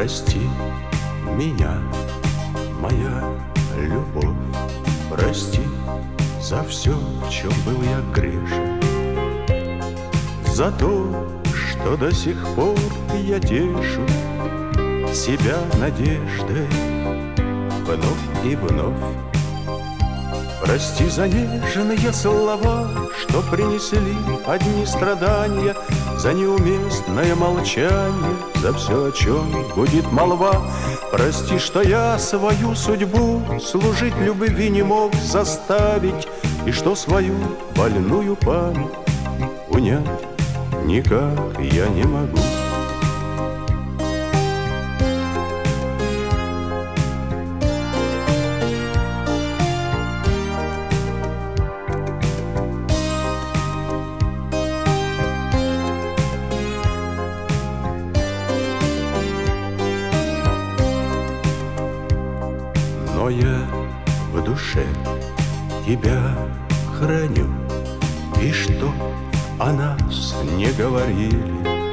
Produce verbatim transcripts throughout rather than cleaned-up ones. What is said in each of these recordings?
Прости меня, моя любовь, прости за все, в чем был я грешен, за то, что до сих пор я тешу себя надеждой вновь и вновь. Прости за нежные слова, что принесли одни страдания, за неуместное молчание, за все, о чем гудит молва. Прости, что я свою судьбу служить любви не мог заставить, и что свою больную память унять никак я не могу. Но я в душе тебя храню, и что о нас не говорили,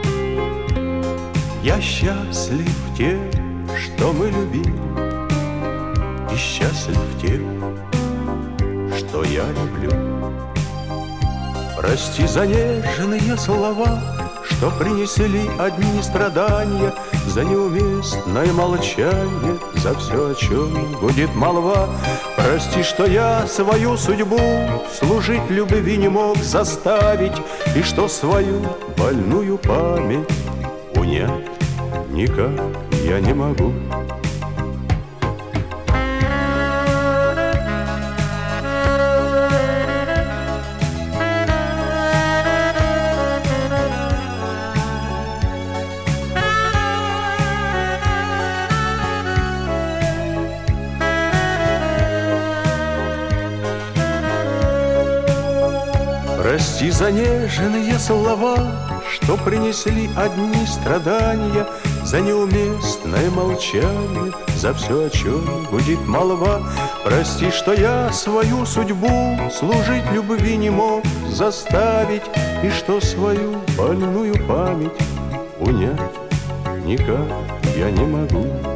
я счастлив тем, что мы любили, и счастлив тем, что я люблю. Прости за нежные слова, что принесли одни страдания, за неуместное молчание, за все, о чем гудит молва. Прости, что я свою судьбу служить любви не мог заставить, и что свою больную память унять никак я не могу. Прости за нежные слова, что принесли одни страдания, за неуместное молчание, за все, о чем гудит молва. Прости, что я свою судьбу служить любви не мог заставить, и что свою больную память унять никак я не могу.